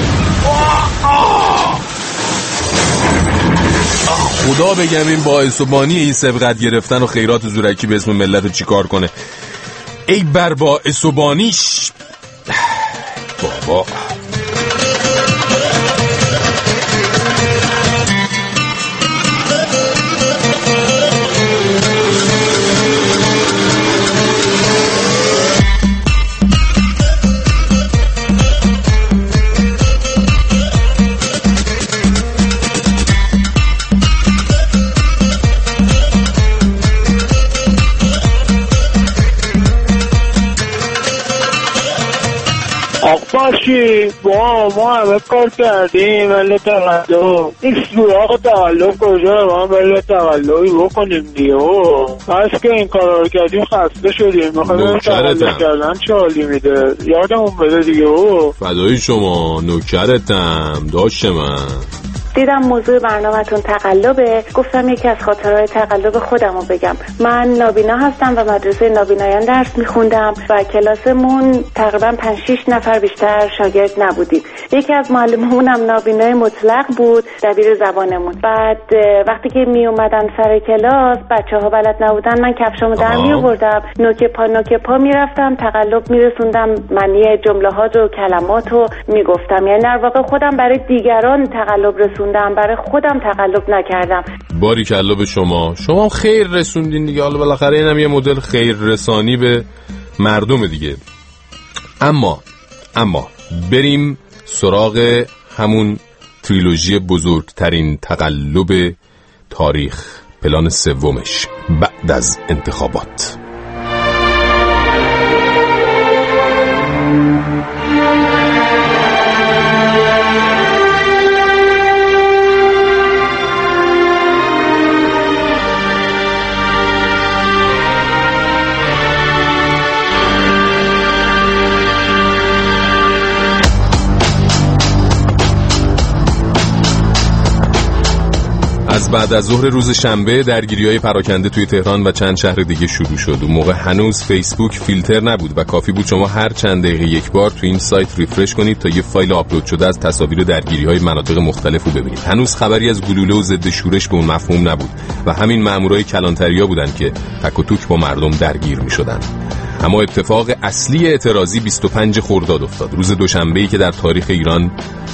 خدا بگم این باعث و بانی این سبقت گرفتن و خیرات زورکی به اسم ملت رو چی کار کنه. ای بر باعث و بانیش بابا. باشی ما همه کار کردیم ولی تقلب این سراغ تقلب کجا ما ولی تقلبی بکنیم دیگه پس که این کار رو کردیم خسته شدیم میخوایم تقلب کردن چه حالی میده یادمون بده دیگه فدای شما نوکرتم داشت من دیدم موضوع برنامه‌تون تقلبه گفتم یکی از خاطرهای تقلب خودم رو بگم. من نابینا هستم و مدرسه نابینایان درس میخوندم و کلاسمون تقریبا 5-6 نفر بیشتر شاگرد نبودیم. یکی از معلممونم نابینای مطلق بود دبیر زبانمون. بعد وقتی که می اومدن سر کلاس بچه‌ها بلد نبودن من کفشامو در می آوردم نوک پا میرفتم تقلب میرسوندم معنی جمله‌هات و کلماتو میگفتم. یعنی در واقع خودم برای دیگران تقلب برای خودم تقلب نکردم. باریکلا به شما خیر رسوندین دیگه. حالا بالاخره اینم یه مدل خیر رسانی به مردم دیگه. اما بریم سراغ همون تریلوژی بزرگترین تقلب تاریخ، پلان سومش بعد از انتخابات. از بعد از ظهر روز شنبه درگیری‌های پراکنده توی تهران و چند شهر دیگه شروع شد. اون موقع هنوز فیسبوک فیلتر نبود و کافی بود شما هر چند دقیقه یک بار تو این سایت ریفرش کنید تا یه فایل آپلود شده از تصاویر درگیری‌های مناطق مختلف رو ببینید. هنوز خبری از گلوله و ضد شورش به اون مفهوم نبود و همین مامورای کلانتریا بودن که تک و توک با مردم درگیر می‌شدن. اما اتفاق اصلی اعتراضی 25 خرداد افتاد، روز دوشنبه‌ای که در تاریخ ایران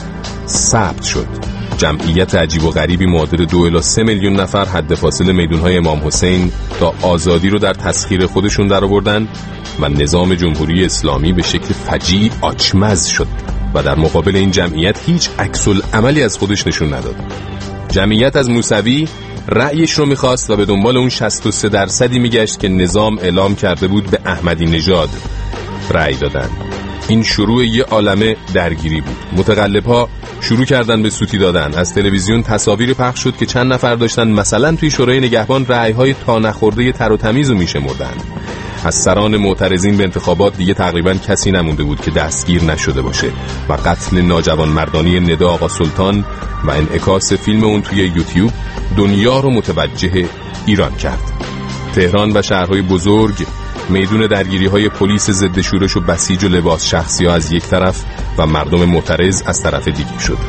ثبت شد. جمعیت عجیب و غریبی معادل 2 الی 3 میلیون نفر حد فاصل میدون‌های امام حسین تا آزادی رو در تسخیر خودشون درآوردن و نظام جمهوری اسلامی به شکل فجیع آچمز شد و در مقابل این جمعیت هیچ عکس‌العملی از خودش نشون نداد. جمعیت از موسوی رأیش رو می‌خواست و به دنبال اون 63% میگشت که نظام اعلام کرده بود به احمدی نژاد رأی دادن. این شروع یه عالمه درگیری بود. متقلب‌ها شروع کردن به سوتی دادن. از تلویزیون تصاویر پخش شد که چند نفر داشتن مثلا توی شورای نگهبان رأی‌های تا نخورده تر و تمیز رو میشمردن. از سران معترضین به انتخابات دیگه تقریبا کسی نمونده بود که دستگیر نشده باشه و قتل ناجوان مردانی ندا آقا سلطان و انعکاس فیلم اون توی یوتیوب دنیا رو متوجه ایران کرد. تهران و شهرهای بزرگ میدون درگیری‌های پلیس ضد شورش و بسیج و لباس شخصی‌ها از یک طرف و مردم معترض از طرف دیگه شد.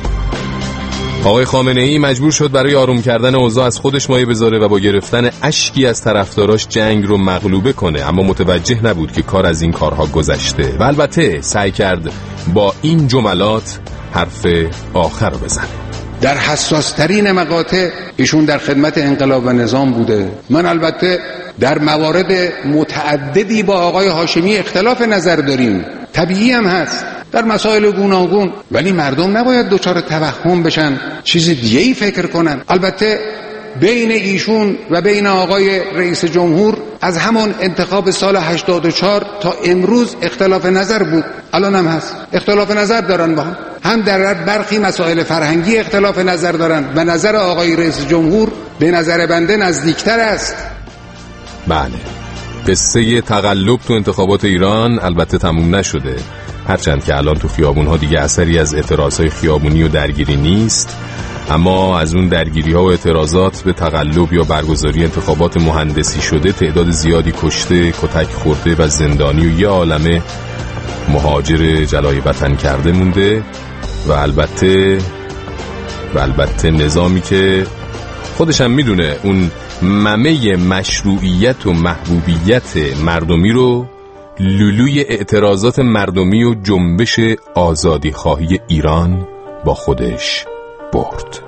آقای خامنه‌ای مجبور شد برای آروم کردن اوضاع از خودش مایه بذاره و با گرفتن اشکی از طرفداراش جنگ رو مغلوبه کنه، اما متوجه نبود که کار از این کارها گذشته و البته سعی کرد با این جملات حرف آخر بزنه. در حساسترین مقاطع ایشون در خدمت انقلاب و نظام بوده. من البته در موارد متعددی با آقای هاشمی اختلاف نظر داریم، طبیعی هم هست در مسائل گوناگون، ولی مردم نباید دچار توهم بشن چیز دیگه‌ای فکر کنن. البته بین ایشون و بین آقای رئیس جمهور از همون انتخاب سال 84 تا امروز اختلاف نظر بود، الان هم هست، اختلاف نظر دارن با هم در برخی مسائل فرهنگی اختلاف نظر دارن و نظر آقای رئیس جمهور به نظر بنده نزدیکتر است. بله، قصه تقلب تو انتخابات ایران البته تموم نشده، هرچند که الان تو خیابون‌ها دیگه اثری از اعتراضهای خیابونی و درگیری نیست، اما از اون درگیری‌ها و اعتراضات به تقلب یا برگزاری انتخابات مهندسی شده تعداد زیادی کشته، کتک خورده و زندانی و یه عالمه مهاجر جلای وطن کرده مونده و البته نظامی که خودشم میدونه اون ممه مشروعیت و محبوبیت مردمی رو لولوی اعتراضات مردمی و جنبش آزادی خواهی ایران با خودش برد.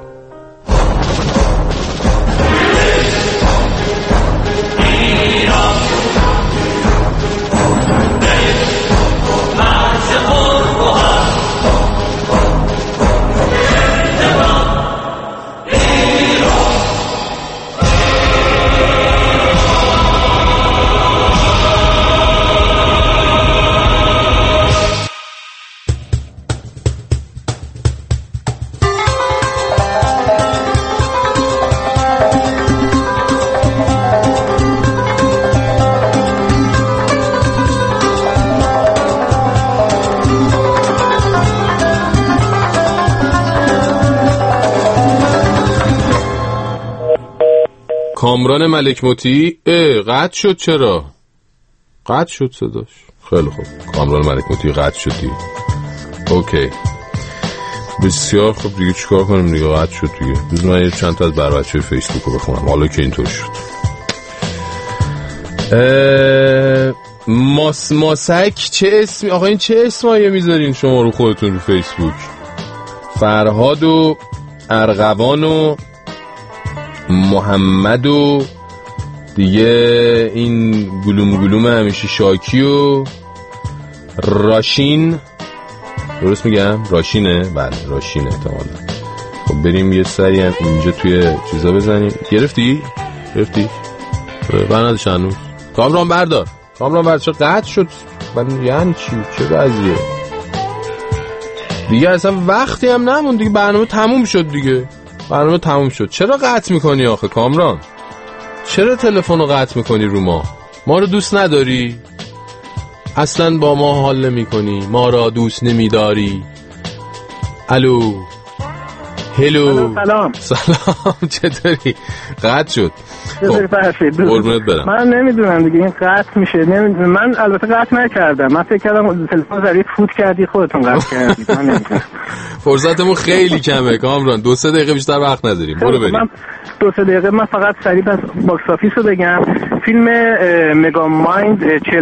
کامران ملک موتی قطع شد. چرا قطع شد صداش؟ خیلی خوب، کامران ملک موتی قطع شدی. اوکی بسیار خوب، دیگه چیکار کنیم دیگه؟ قطع شد دیگه. بذار من یه چند تا از بچه فیسبوک رو بخونم حالا که اینطور شد. ماسک چه اسمی؟ آقا این چه اسمایی میذارین شما رو خودتون رو فیسبوک؟ فرهاد و ارغوان و محمد و دیگه این گلوم همیشه شاکی و راشین، درست میگم؟ راشینه؟ بله راشینه احتمالا. خب بریم یه سری هم اینجا توی چیزا بزنیم. گرفتی؟ بندش هنوز. کامران بردار چه قطع شد؟ یعنی چی؟ چه وضعیه؟ دیگه اصلا وقتی هم نمون دیگه، برنامه تموم شد. چرا قطع میکنی آخه کامران؟ چرا تلفن رو قطع میکنی رو ما رو دوست نداری؟ اصلا با ما حال نمیکنی، ما را دوست نمیداری. الو هلو سلام چطوری؟ قطع شد. قربونت برم. من نمیدونم دیگه این قطع میشه، نمیدونم. من البته قطع نکردم، من فکر کردم تلفن ظریف فوت کردی خودتون قطع کردید. من نمیدونم. فرصتمون خیلی کمه کامران، 2-3 دقیقه بیشتر وقت نداریم. برو بریم. من 2-3 دقیقه من فقط سریع از باکس آفیس رو بگم. فیلم مگا مایند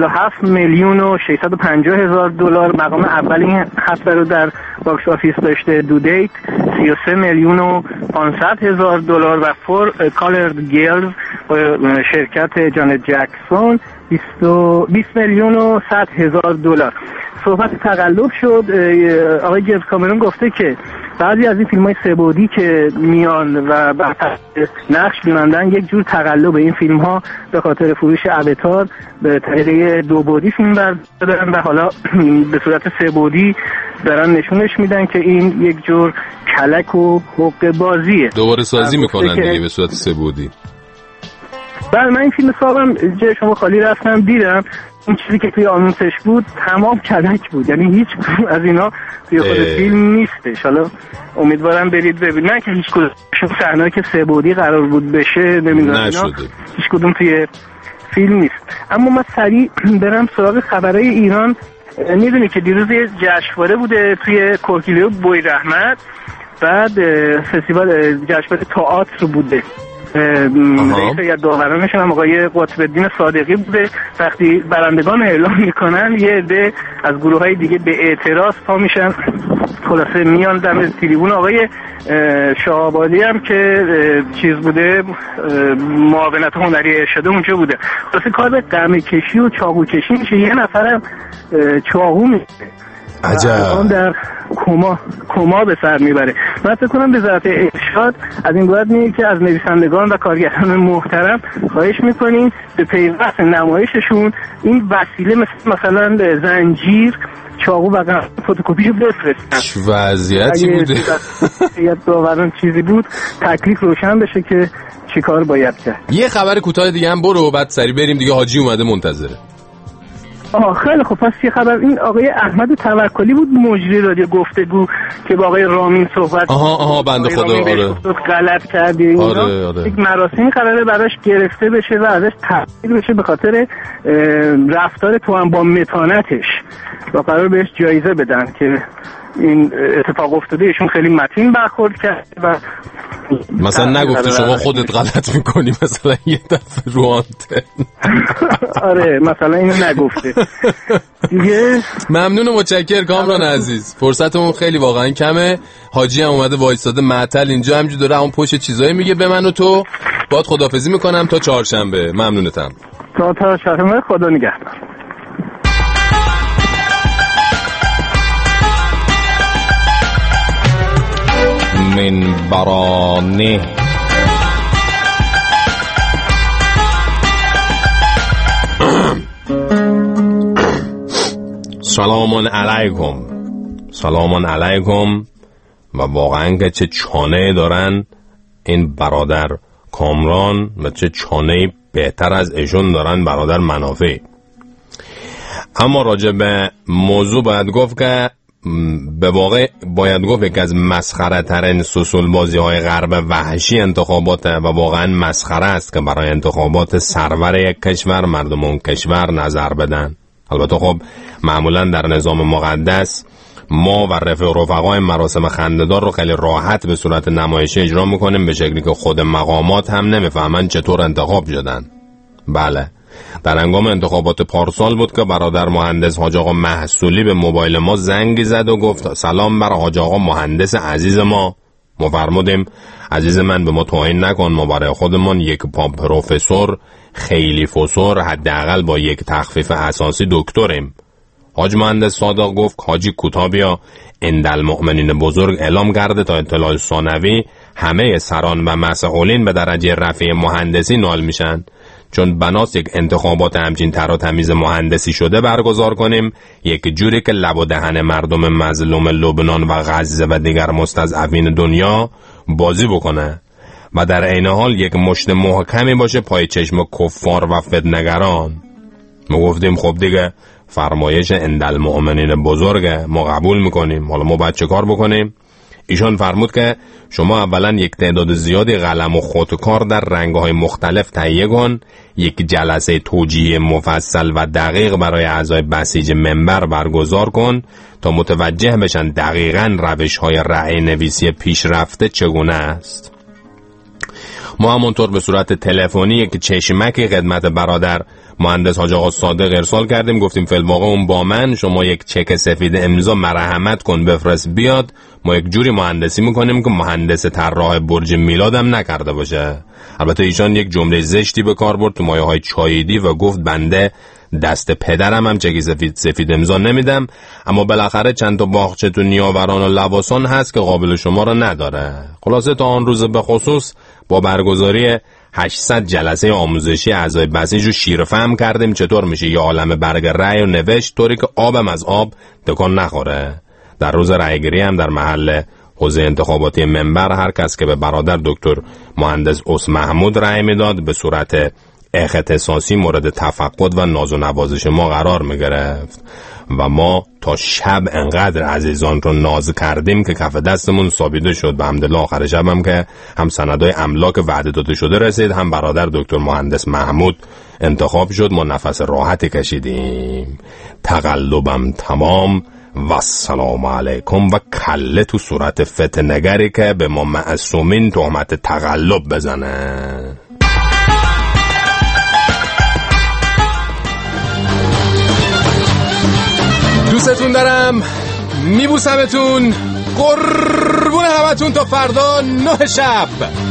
47,650,000 $، مقام اول این هفته رو در باکس آفیس داشته. دو دیت 33,500,000 و فور کالرد گیرلز شرکت جانت جکسون 20,100,000 $. صحبت تقلب شد. آقای جیمز کامرون گفته که بعضی از این فیلم‌های سه‌بعدی که میان و نقش می‌بندن یک جور تقلب. این فیلم‌ها به خاطر فروش اواتار به طریق 2 بعدی فیلم بردارن و حالا به صورت 3 بعدی دارن نشونش میدن که این یک جور کلک و حقه بازیه. دوباره سازی میکنن دیگه به صورت 3 بعدی. بله من این فیلم صاحبم جای شما خالی رفتم دیدم. این چیزی که توی آنونسش بود تمام کلک بود، یعنی هیچ از اینا توی خود فیلم نیستش. حالا امیدوارم برید ببینید. نه که هیچ کدوم صحنه‌ای که 3 بعدی قرار بود بشه نمیدونم اینا هیچ کدوم توی فیلم نیست. اما من سریع برم سراغ خبرهای ایران. میدونی که دیروز یه جشنواره بوده توی کورکیلیو بوی رحمت، بعد فستیوال جشنواره تئاتر بوده. رئیس یا داورانشون هم آقای قطب الدین صادقی بوده. وقتی برندگان اعلام میکنن یه عده از گروه‌های دیگه به اعتراض پا میشن، خلاصه میان دم تریبون. آقای شاهآبادی هم که چیز بوده، معاونت هنری ارشاد اونجا بوده. خلاصه کار به قمه کشی و چاقو کشی میشه. یه نفرم چاقو میشه، عجب. در کما به سر میبره. من فکر کنم وزارت ارشاد از این باید میگه که از نویسندگان و کارگران محترم خواهش میکنین به پیوست نمایششون این وسیله مثلا زنجیر، چاقو و فتوکپیشو بفرستن. چه وضعیتی بوده؟ اگه داوران چیزی بود تکلیف روشن بشه که چی کار باید کرد. یه خبر کوتاه دیگه هم برو بعد سری بریم دیگه، حاجی اومده منتظره. خیلی خوب. پس یه خبر، این آقای احمد توکلی بود مجری رادیو گفتگو که با آقای رامین صحبت. بنده خدا. آره غلط کردی. آره. یک مراسمی قراره براش گرفته بشه و ازش تحقیر بشه به خاطر رفتار توأم با متانتش و قرار بهش جایزه بدن که این اتفاق افتاده. ایشون خیلی متین برخورد کرد و مثلا نگفته شما خودت غلط میکنی مثلا یه دفعه رو آنتن؟ آره مثلا اینو نگفته دیگه. ممنون و متشکر کامران عزیز، فرصتمون خیلی واقعا کمه. حاجی هم اومده وایساده معطل اینجا، همینجوری داره اون پشت چیزایی میگه به من و تو. باهات خداحافظی میکنم تا چهارشنبه. ممنونتم. تا چهارشنبه، خدا نگهدار. من برانه سلام علیکم. سلام علیکم. و واقعا که چه چانه دارن این برادر کامران و چه چانه بهتر از ایشون دارن برادر منافع. اما راجع به موضوع باید گفت که به واقع باید گفت یک از مسخره ترین سوسول بازی های غرب وحشی انتخاباته و واقعا مسخره است که برای انتخابات سرور یک کشور مردم اون کشور نظر بدن. البته خب معمولا در نظام مقدس ما و رفقای مراسم خنده‌دار رو خیلی راحت به صورت نمایشی اجرا میکنیم، به شکلی که خود مقامات هم نمیفهمن چطور انتخاب شدن. بله، در هنگام انتخابات پارسال بود که برادر مهندس حاج آقا محصولی به موبایل ما زنگی زد و گفت سلام بر حاج آقا مهندس عزیز ما. ما فرمودیم عزیز من به ما توهین نکن، ما برای خودمون یک پروفسور خیلی فسور حداقل با یک تخفیف اساسی دکتریم. حاج مهندس صادق گفت حاجی کوتابیا اندالمؤمنین بزرگ اعلام کرده تا اطلاع ثانوی همه سران و مسئولین به درجه رفیع مهندسی نال میشن، چون بناس یک انتخابات همچین تر و تمیز مهندسی شده برگزار کنیم، یک جوری که لب و دهن مردم مظلوم لبنان و غزه و دیگر مستضعفین دنیا بازی بکنه و در عین حال یک مشت محکمی باشه پای چشم کفار و فتنگران. ما گفتیم خب دیگه فرمایش اندالمؤمنین بزرگه، ما قبول میکنیم، حالا ما باید چه کار بکنیم؟ ایشان فرمود که شما اولا یک تعداد زیادی قلم و خودکار در رنگ‌های مختلف تهیه کن، یک جلسه توجیه مفصل و دقیق برای اعضای بسیج منبر برگزار کن تا متوجه بشن دقیقاً روش‌های رأی نویسی پیشرفته چگونه است. ما همونطور به صورت تلفنی یک چشمکی خدمت برادر مهندس حاج آقا صادق ارسال کردیم، گفتیم فی‌الواقع اون با من، شما یک چک سفید امضا مرحمت کن بفرست بیاد، ما یک جوری مهندسی میکنیم که مهندس طراح برج میلاد هم نکرده باشه. البته ایشان یک جمله زشتی به کار برد تو مایه‌های چاییدی و گفت بنده دست پدرم هم چکی سفید امضا نمیدم، اما بالاخره چند تا باغچه تو نیاوران و لواسان هست که قابل شما رو نداره. خلاصه تا آن روز به خصوص با برگزاری 800 جلسه آموزشی اعضای بسیج رو شیرفهم کردیم چطور میشه یه عالم برگ رأی و نوشت طوری که آبم از آب تکان نخوره. در روز رأیگیری هم در محل حوزه انتخاباتی منبر هر کس که به برادر دکتر مهندس اس محمود رأی میداد به صورت اختصاصی مورد تفقد و ناز و نوازش ما قرار میگرفت و ما تا شب انقدر عزیزان رو ناز کردیم که کف دستمون ثابیده شد. به حمدالله آخر شب هم که هم سندای املاک وعده داده شده رسید، هم برادر دکتر مهندس محمود انتخاب شد، ما نفس راحتی کشیدیم. تقلبم تمام و السلام علیکم و کله تو صورت فتنگری که به ما معصومین تهمت تقلب بزنه. دوستتون دارم، میبوسمتون، قربون همتون تا فردا 9 شب.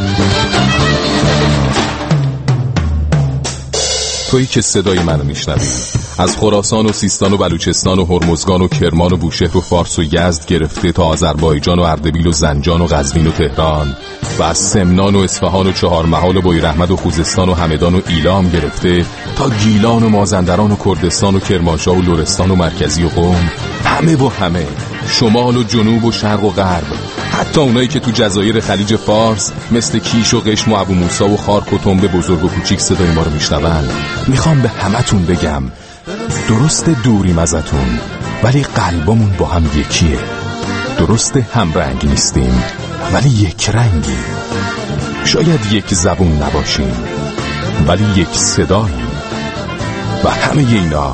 تویی که صدای منو میشنوی از خراسان و سیستان و بلوچستان و هرمزگان و کرمان و بوشهر و فارس و یزد گرفته تا آذربایجان و اردبیل و زنجان و قزوین و تهران و از سمنان و اصفهان و چهارمحال و بویراحمد و خوزستان و همدان و ایلام گرفته تا گیلان و مازندران و کردستان و کرمانشاه و لرستان و مرکزی و قم، همه و همه، شمال و جنوب و شرق و غرب، حتی اونایی که تو جزایر خلیج فارس مثل کیش و قشم و ابو موسی و خارک و تنبه بزرگ و کوچیک صدای ما رو میشنون. میخوام به همتون بگم درست دوریم ازتون ولی قلبمون با هم یکیه. درست هم رنگ نیستیم ولی یک رنگی. شاید یک زبون نباشیم ولی یک صدایی. و همه اینا،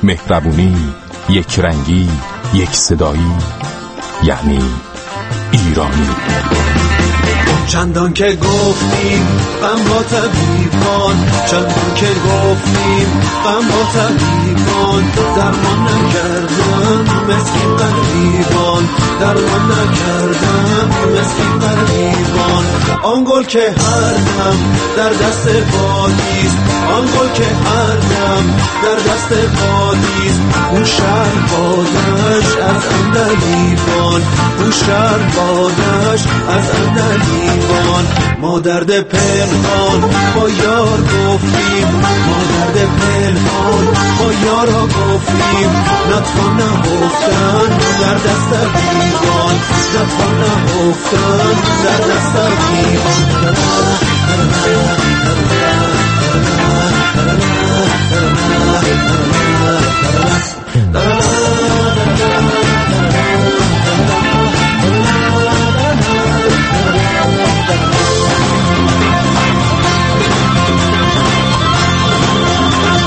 مهربونی، یک رنگی، یک صدایی، یعنی ایران. ایرانی. چندان که گفتیم غم با طبیبان، چندان که گفتیم غم با طبیبان، درمان نکردن مسکین غریبان، درمان نکردن مسکین غریبان. آن گل که هر دم در دست بادیست، آن گل که هر دم در دست بادیست، اون شهر بادش از اندلیبان، اون شهر بادش از اندلیبان. ما درد پنهان با یار گفتیم، ما درد پنهان با یارا گفتیم، نتوان نهفتن در دست دیوان، نتوان نهفتن در دست دیوان.